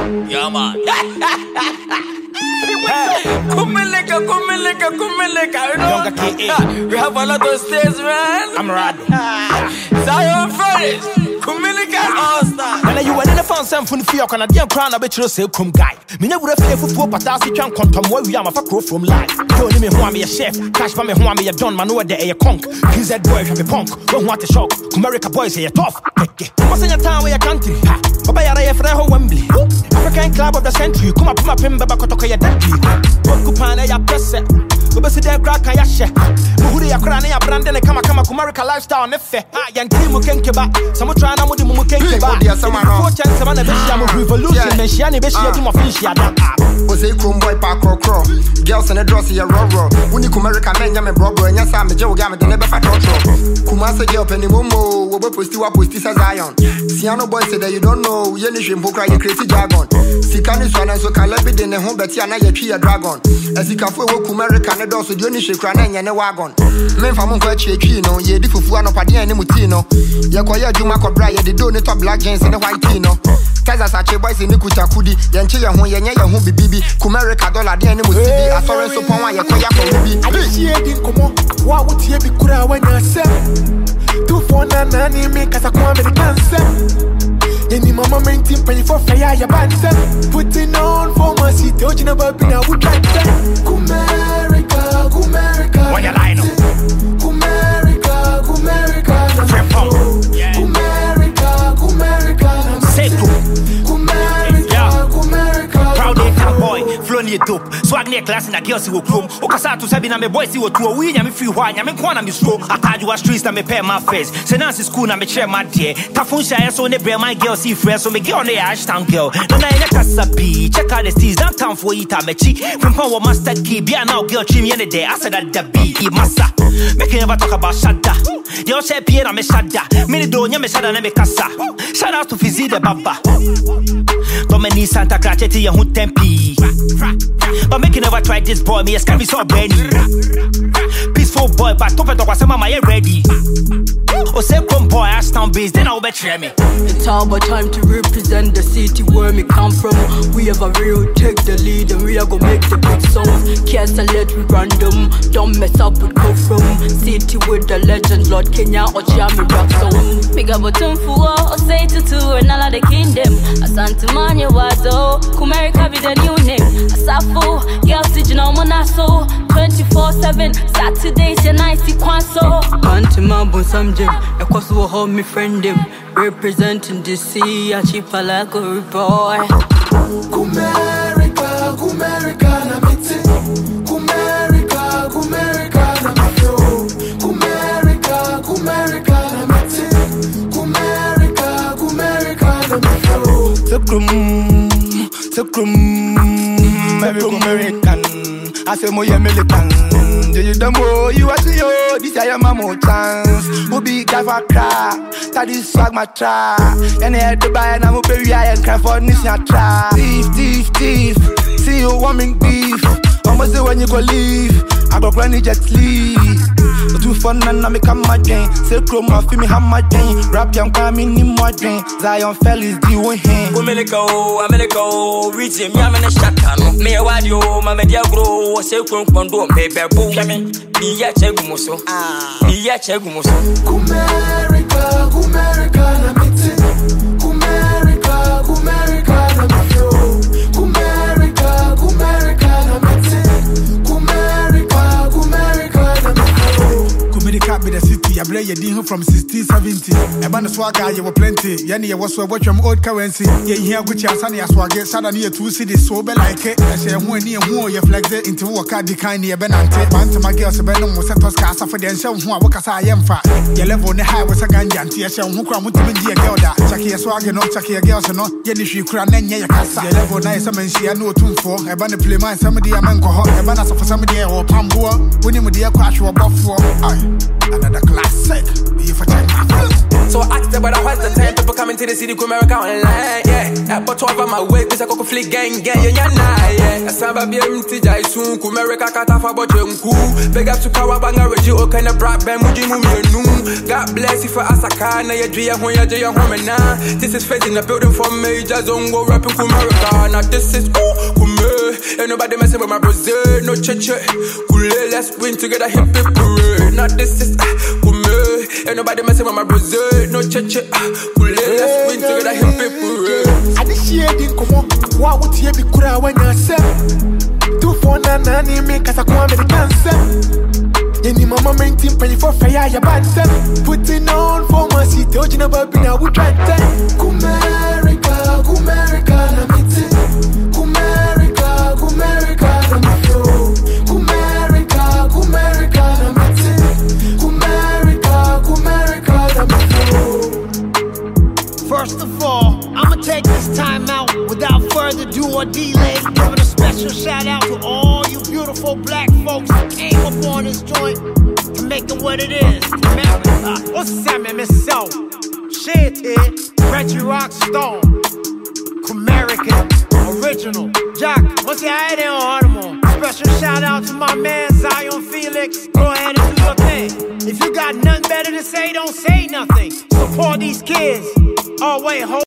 Yeah, man. Kumilika. You know, we have a lot of states, man. I'm Rado. Zion Ferris. Kumilika all-star. When you were in the phone, some from the field, and I didn't crown a bit of say, come guy. Me never fear for 4 patasi can come from where we are, a crow from life. Don't me who am a chef, cash for me who am a don, man, who are a conk. He's that boy from a punk, don't want to shock. America boys say a tough. What's in your town where your country? Papa, I have a Wembley. African club of the century. Come up, pimba, Bakotoka, your daddy. Kupana, your presser. Ubesi de crack and yashe. Muhuri ya krani ya brand ne kama Kumerica lifestyle nefe. Young team mukenkeba. Samu tryna mudi mukenkeba. For chance man beshi am revolution menshi beshi ya dum office ya da. Ose chrome boy pa cro. Girls in the dress ya raw. Uni Kumerica men ya me bro nya sa me je wo ga me de ne be fa tro. Kumase girl penny momo wo be posti sa Zion. Siano boy say that you don't know ye ni hwempo kra ye crazy jargon. Sika ni so na so kala bi de ne ho beti ana ye twi ya dragon. Esikafo wo Kumerica ne do so di oni hwekra na nya ne wagon. Memfa mo kwa twi no ye di fufu anopade ani muti no. Ye koye adwuma kobra ye de do ne to black jeans ne white tee no. Kaza sache boys ni kuta kudi ye nche ye ho ye nya ye ho bibibi. Kumerica dollar de ani muti bi asore so pon wa ye koya ko bi. Adishie di nkomo wa wutie bi kura wa nya se. 249 ni me kasa kwa American se. Any mama maintain pay for fire ya banse. Putting on for my city, ojina baby na we try to Kumerica. What you line up? Kumerica. Proud day boy, flow near dope. Swag near class and a girl see wo chrome. Okasa to sabi na me boy see wo two. We nya me free why nya me kwa na me slow. Ataju wa streets na me pay my face. Say Nancy school na me share my dear. Tafun share so ne bring my girl see friends so me girl ne Ashtown girl. Na na nya kasabi. Check out the steez downtown for ita me chi. From power master key. Be now girl trim ye day. I said that the be massa. Make you never talk about shada. The all share pie na me shada. Me do nya me shada na me kasa. Shout out to Fizzy the Baba. Domini Santa Cracheti ya hun tempi. But make you never try this boy, me a scary so brainy. Peaceful boy, but top it up was mama you ready. Oh say come boy, Ashtown base, then I'll betray me. It's our time to represent the city where me come from. We have a real take the lead and we are gonna make the big songs. Can't let we random, don't mess up with go from. City with the legends, Lord Kenya or Jamie rock song. Big up a tumfuo, or say to and all of the kingdom. Asante Manya Wazo, Kumerica be the new name. Asafo, girls Sijino Monaso, 24/7, Saturdays and nights Kwanso. Antimabo Samjim, a course will hold me friend him. Representing the sea, a cheap like a boy. Kumerica, na miti. Kumerica, na mafio. Kumerica, na miti. Kumerica, na mafio. Sukrum, every American. I say more militant. Do you the more you are to you? This I am a more chance. Who be guy for cry? That is swag my try. And I had to buy and I'm a baby I and cry for this not try. Thief. See you warming beef. Almost say when you go leave. I go granny jet sleep. Too fun and I make a my drain. Say chroma feel me have my drain. Rap young coming in my drain. Zion fellas doing him. America, reach him, I'm in a shotgun. Me a wadio, my media grow, say Kumpondo, baby, boo, yamin. Be a chegumoso. Kumerica, na miti. Kumerica, na mafio. Kumerica, na miti. Kumerica, na mafio. Kumerica be the city. I bring you from 1670. A band of swagger, you were plenty. Yanni was watch from old currency. Yeah, here which are sunny as swagger, suddenly 2 cities so be like it. I say, when near who you flex it into work at the kind of Benante. Bant my girls, Benham was a Toscasa for the show who I work as I am fat. Your level on the high was a Ganjan, Tia Shell, who come with me, dear girl. Chucky a swagger, no Chucky a girl, so no, Yenny she crown and ya casa. Your level nice, I mean, she had no tune for. A band of play mine, somebody a man go hot, a band for somebody or Pambua. When you dear crash or buff for. Another classic. If I check my foot. So I asked about what's the time people coming to the city, America online, yeah. But over my way, this I go flick gang, yeah. I samba be empty, I soon, America Katafa, but you're cool. Beg up to Kawabanga, Reggie, or kind of brat, Bamuji, God bless you for Asakana, your Dria, when you're young woman now. This is facing the building for me, just don't go rapping America. Now this is cool, ain't nobody messing with my Brazil, no church, let's win together, hip hip parade. Now this is ain't nobody messing with my Brazil, no church, let's win together, hip hip parade. I this year didn't come on, what would you be kura when you say? 249 make us a come with the cancer. Any mama main team pay for fire, your bad self. Putting on for my seat, touching about being a wood track. Kumerica, Kumerica, na miti. Kumerica, Kumerica, na mito. Kumerica, Kumerica, na miti. Kumerica, Kumerica, na mito. First of all, I'ma take this time out without further ado or delay, giving a special shout out to all you beautiful black folks who came up on this joint to make it what it is. America, what's that, man? So, shit here, Reggie Rockstone, American, original. Jack, what's the idea on Hardeman? Special shout out to my man Zion Felix. Go ahead and do your thing. If you got nothing better to say, don't say nothing. Support these kids. Oh, wait, hold